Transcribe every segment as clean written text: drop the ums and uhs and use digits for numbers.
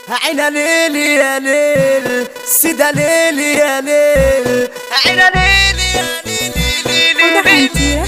عينا ليلي يا ليل سيدا ليلي يا ليل عينا ليلي يا ليلي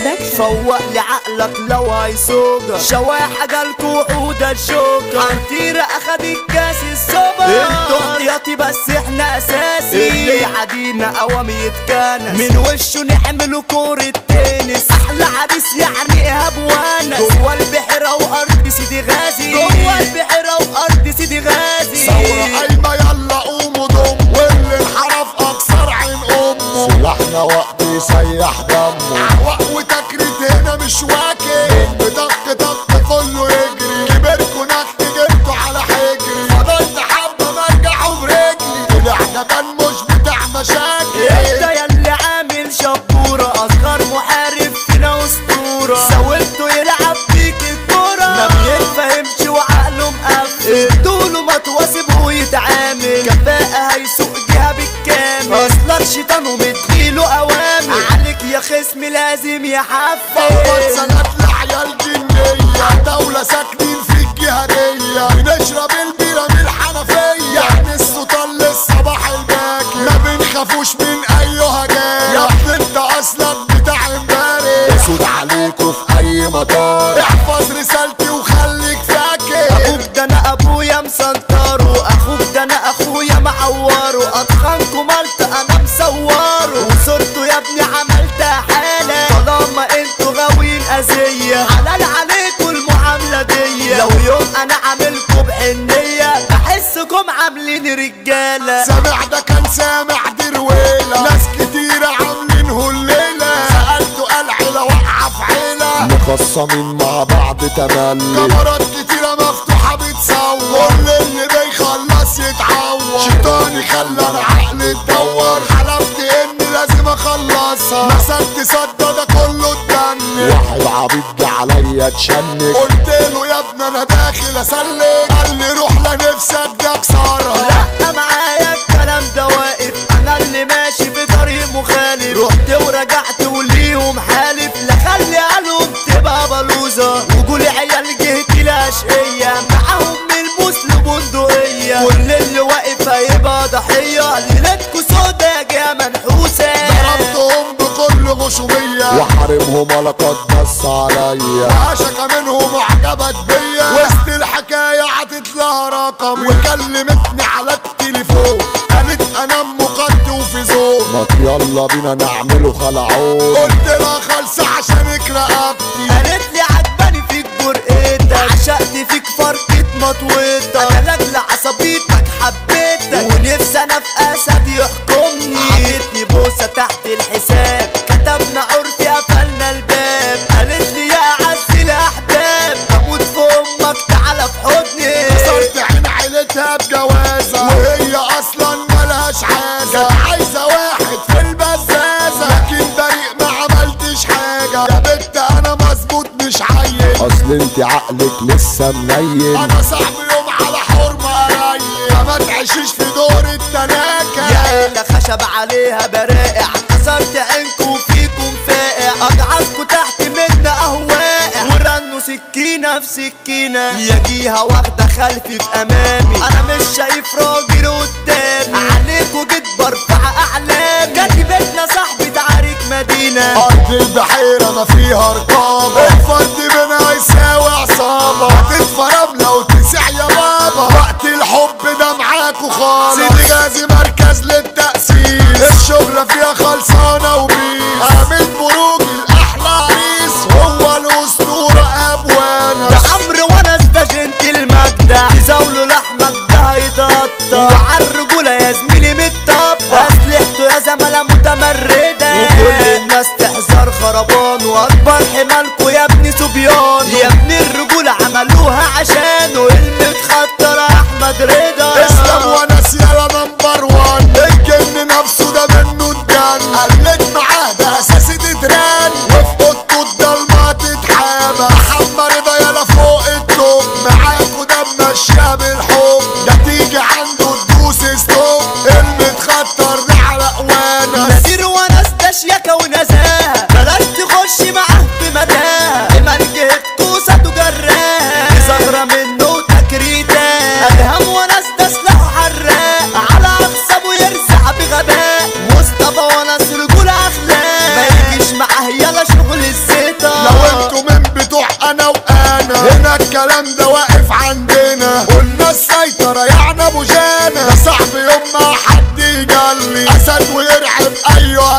فوق لي عقلك لو هيسوقك شواحة جالكو وعود الشوكة عنتيرة اخدت كاس السوبر انتو احتياطي بس احنا اساسي اللي يعادينا قوام يتكانس من وشه نعملوا كورة تنس احلى عريس يعني ايهاب وانس جوه البحيرة وارض سيدي غازي جوه البحيرة وارض سيدي غازي ثورة قايمة يلا قوموا ضم واللي انحرف اكسر عين امه سلاحنا وقت يسيح دمه عوق وتكريت هنا مش واكل بدق دق كله يجري كبركوا نكت جبتوا على حجري فضلت حبة مرجعوا برجلي طلع جبان مش بتاع مشاكل انت ياللي عامل شبورة اصغر محارب فينا اسطورة ساوبته يلعب بيك الكورة ما بيتفهمش وعقله مقفل ادوله متواصب ويتعامل كفاءة هيسوق جهة بالكامل اصلك شيطان ومديله اوامر عليك يا خصم لازم يحفل فوت سنة لعيال جنية دولة ساكنين في الجهادية بنشرب البيرة من الحنفية يعني السلطان للصباح الباكر ما بنخافوش من اي هجاية يا ابني انت اصلك بتاع امبارح اسود عليكوا في اي مطار احفظ رسالتي وخليك فاكر اخوك ده انا ابويا مسنطره اخوك ده انا اخويا معوره اطخنكوا ملت انا مصوره وصورته يا ابني عملتها حالة طالما انتوا غاويين اذية حلال عليكوا المعاملة دي لو يوم انا عاملكوا بحنية بحسكم عاملين رجالة سامع ده كان سامع دي رويلة ناس كتيرة عاملينه الليلة سألته قال عيلة وقع في عيلة مخصمين مع بعض تملي كاميرات كتيرة مفتوحة بتصور كل اللي بيخلص يتعور شيطاني خلى عقلي اتدور حلفت اني لازم اخلصها مسكت صدى ده كله اتدني واحد عبيط جه عليا اتشنج قلت له يا ابني انا داخل اسلك قال لي روح لنفسك ده اكسرها لا معايا الكلام ده واقف انا اللي ماشي في طريق مخالف رحت ورجعت وليهم حالف لا خلي قالهم تبقى بلوزة وقولي عيال جهتي الاشقية معاهم من المسلم بندقية كل اللي واقف هيبقى ضحية ليلتكوا سودا جاية منحوسة ضربتهم بكل غشومية وحارمهم لقد بص عليا عشكة منهم اعجبت بيا وسط الحكاية عطت لها رقم وكلمتني على التليفون قالت انا ام قد وفي زور ما يلا بينا نعمله خلعون قلت لها خالصة عشانك رقبتي قالت لي عجباني فيك جرأتك عشقت فيك فرقة مطوتك انا لاجل عصبيتك حبيتك ونفسي انا في اسد يحكمني عطتني بوسة تحت الحساب كتبنا عرفي قفلنا الباب قالت لي يا اعز الاحباب اموت في امك تعالى في حضني كسرت عين عيلتها بجوازة وهي اصلا ملهاش حاجة عايزة واحد في البزازة لكن بريء ما عملتش حاجة يا بنت انا مظبوط مش عيل اصل انت عقلك لسه منيل انا صاحب يوم على حرمة قليل ما تعيشيش في دور التناكة يا عيلة خشب عليها برائع كسرت عينكوا وفيكم فائع اضعافكوا تحت منا اهواء ورنوا سكينة في سكينة يا جيها واخدة خلفي في امامي انا مش شايف راجل قدامي عليكوا جيت برفع اعلامي كاتبتنا صاحبي تعارك مدينة ارض البحيرة ما فيها رقابة الفرد منها يساوي عصابة هتدفى رملة وتسع يا بابا وقت الحب ده معاكوا خالص سيدي غازي مركز للتأسيس الشغلة فيها خلصانة وبيس عامل بروج الأحلى عريس هو الأسطورة أبوانا ده عمرو ونس ده جنتل مجدع تزاوله لحمك ده هيتقطع وعالرجولة يا زميلي متطبع اسلحته يا زملاء متمردة وكل الناس تحذر خربان واكبر حمالكوا يا ابني صبيان يا ابني الرجولة عملوها عشانه المتخطر احمد رضا اسلام وناس يلا نمبر وان الجن نفسه ده منه اتجن قلت معاه ده اساسي تتران وفي اوضته الضلمة تتحامى محمد رضا يلا فوق التوب معاكوا ده ماشيها بالحب ده تيجي عنده تدوس ستوب المتخطر ده على قوانا نذير وناس ده شياكة ونزاهة بلاش تخش معاه في متاهة ايمان جهتكوا ستجراها زهرة منه تكريتها ادهم وناس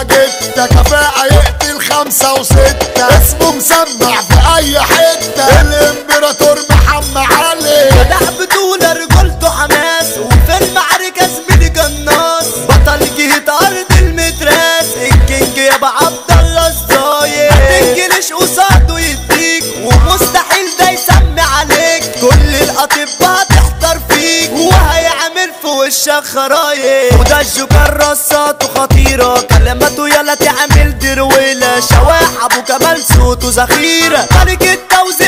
جتة كفاءة يقتل 5 و6 اسمه مسمع في اي حتة الامبراطور محمد علي جدع بطولة رجولته حماس وفي المعركة زميلي قناص بطل جهة ارض المتراس الكينج يابا عبد الله الصايغ متنجلش قصاده يديك ومستحيل ده يسمي عليك كل الاطباء تحضر فيك وهيعمل في وشك خرايط وده الجوكر رصاته خطيرة كلماته يلا تعمل درويلة شواح ابو كمال صوته ذخيرة ملك التوزيع